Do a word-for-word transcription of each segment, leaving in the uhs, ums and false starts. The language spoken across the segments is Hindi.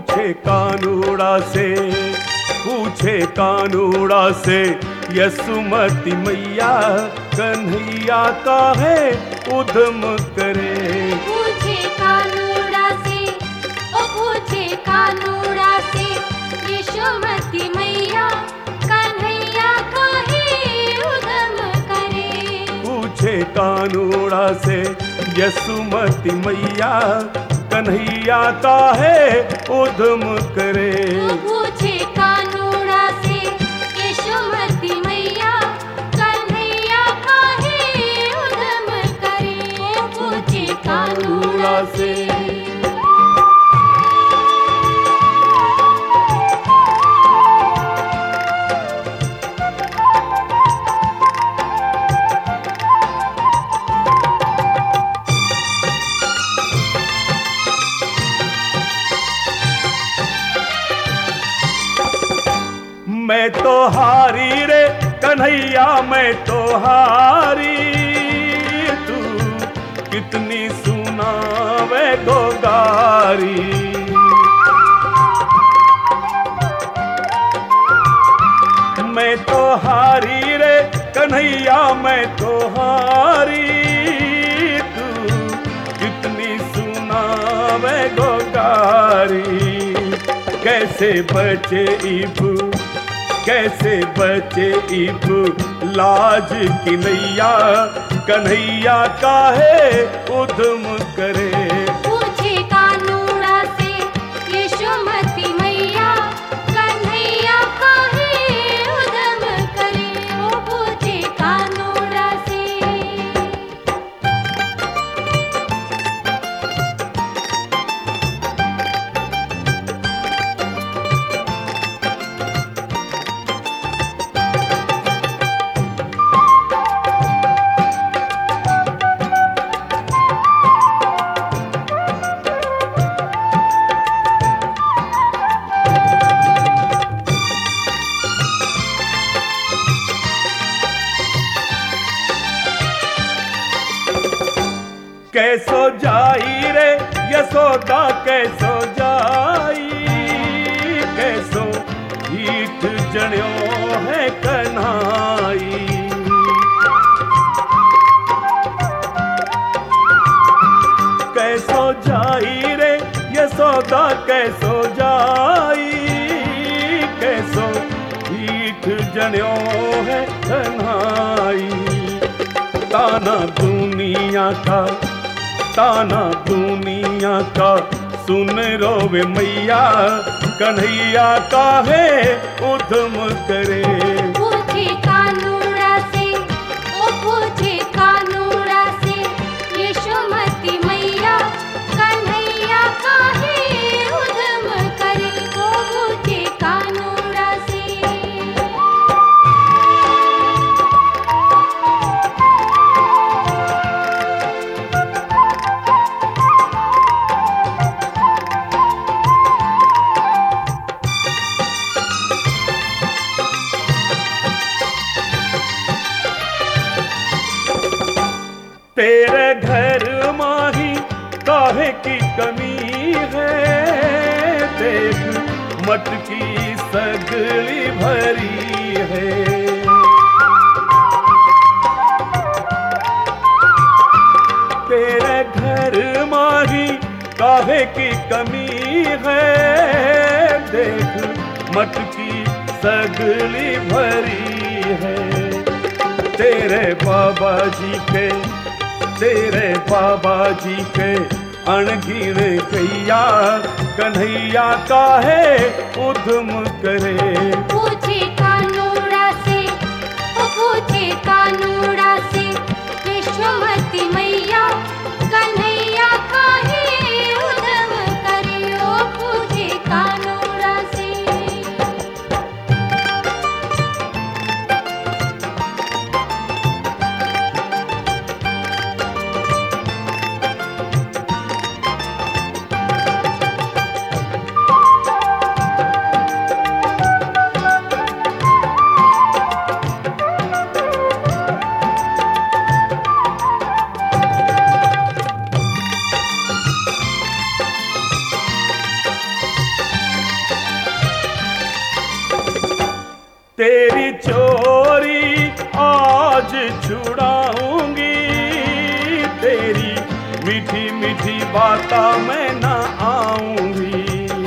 पूछे कानूड़ा से, पूछे कानूड़ा से यशोमती मैया, कन्हैया काहे उद्यम करे। पूछे कानूड़ा से, ओ पूछे कानूड़ा से यशोमती मैया, कन्हैया काहे उद्यम करे। पूछे कानूड़ा से यशोमती मैया, कन्हैया काहे उद्यम करे। पूछे कानूड़ा से यशोमती मैया, कन्हैया काहे उद्यम करे। पूछे कानूड़ा से। मैं तो हारी रे कन्हैया, मैं तो हारी, तू कितनी सुनावे गोगारी। मैं तो हारी रे कन्हैया, मैं तो हारी, तू कितनी सुनावे गोगारी। कैसे बचे इबू, कैसे बचे इबू लाज की नैया, कन्हैया काहे उद्यम करे। पूछे कानूड़ा से यशोमती मैया, कन्हैया काहे उद्यम करे। ओ पूछे कानूड़ा से। कैसो जाई रे यशोदा, कैसो जाई, कैसो हीठ जण्यो है कन्हाई। कैसो जाई रे यशोदा, कैसो जाई, कैसो हीठ जण्यो है कन्हाई। ताना दुनिया का, ताना दुनिया का सुन रोवे मैया, कन्हैया काहे उद्यम करे। पूछे कानूड़ा से, ओ पूछे कानूड़ा से यशोमती मैया, कन्हैया काहे उद्यम करे। ओ पूछे कानूड़ा से। तेरे घर माही काहे की कमी है, देख मटकी सगली भरी है। तेरे घर माही काहे की कमी है, देख मटकी सगली भरी है। तेरे बाबा जी के, तेरे बाबा जी के अणगिण गैया, कन्हैया काहे उद्यम करे। पूछे कानूड़ा से, ओ पूछे कानूड़ा से यशोमती मैया, कन्हैया काहे उद्यम करे। ओ पूछे कानूड़ा से। आज छुड़ाऊंगी, तेरी मीठी मीठी बातें मैं ना आऊंगी।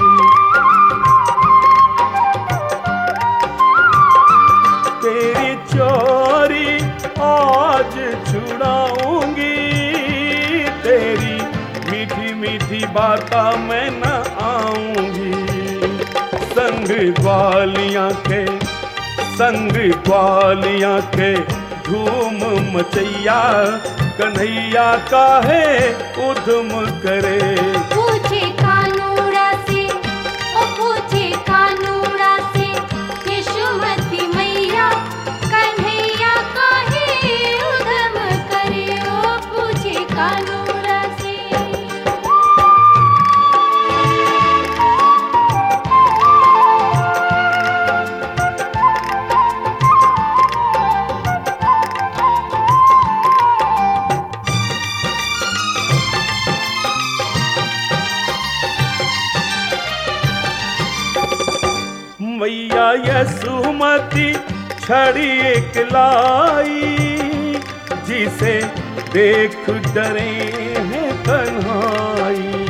तेरी चोरी आज छुड़ाऊंगी, तेरी मीठी मीठी बातें मैं ना आऊंगी। संग ग्वालियां के संग ग्वालियां के धूम मचैया, कन्हैया काहे उधम करे। पूछे कानूड़ा से, ओ पूछे कानूड़ा से, यशोमती मैया कन्हैया काहे उधम करे। ओ पूछे कानूड़ा से। मैया यशोमती छड़ी एक लाई, जिसे देख डरे हैं कन्हाई।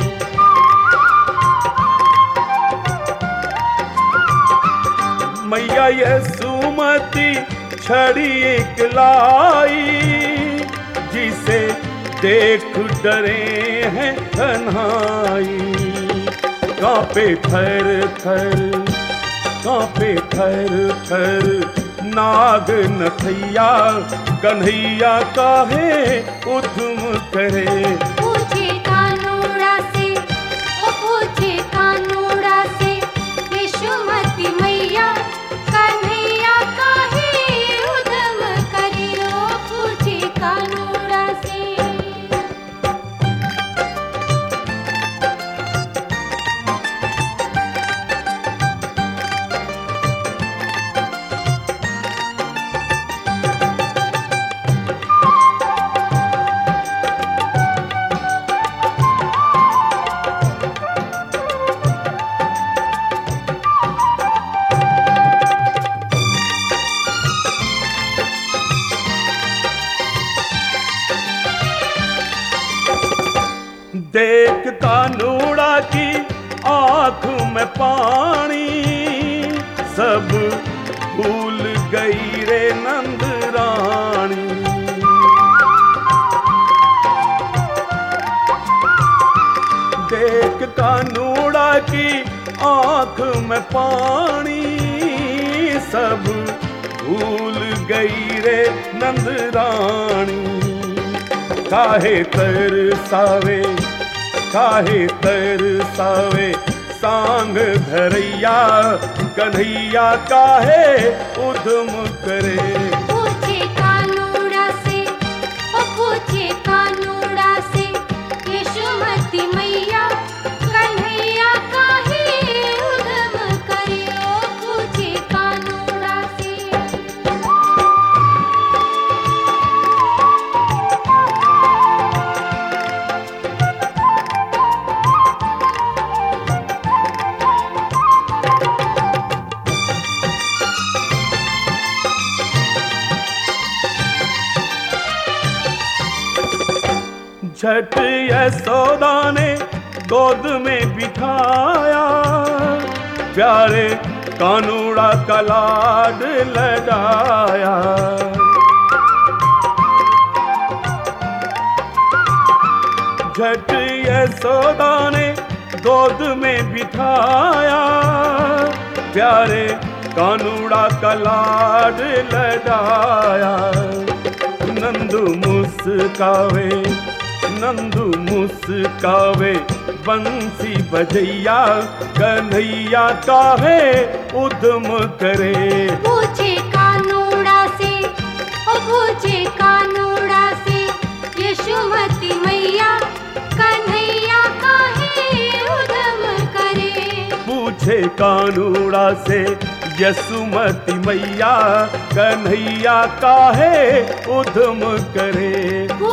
मैया यशोमती छड़ी एक लाई, जिसे देख डरे हैं कन्हाई। कांपे थर थर कांपे थर थर नाग नथैया, कन्हैया काहे उधम करे। पूछे कानूड़ा से, ओ पूछे कानूड़ा से, यशोमती मैया कन्हैया काहे उधम करे। ओ पूछे कानूड़ा से। देख कानूड़ा की आँख में पानी, सब भूल गई रे नंद रानी। देख कानूड़ा की आँख में पानी, सब भूल गई रे नंद रानी। काहे तरसावे काहे तरसावे सांग धरैया, कन्हैया काहे उधम करे। पूछे कानूड़ा से, ओ पूछे कानूड़ा से, यशोमती मैया कन्हैया काहे उधम करे। ओ पूछे कानूड़ा से। झट यशोदा ने गोद में बिठाया, प्यारे कानूड़ा का लाड लडाया। झट यशोदा ने गोद में बिठाया, प्यारे कानूड़ा का लाड लडाया। नंदू मुस्कावे नंदू मुस्कावे बंसी बजैया, कन्हैया काहे उधम करे। पूछे कानूड़ा से, ओ पूछे कानूड़ा से, यशोमती मैया कन्हैया काहे उधम करे। पूछे कानूड़ा से यशोमती मैया, कन्हैया काहे उधम करे।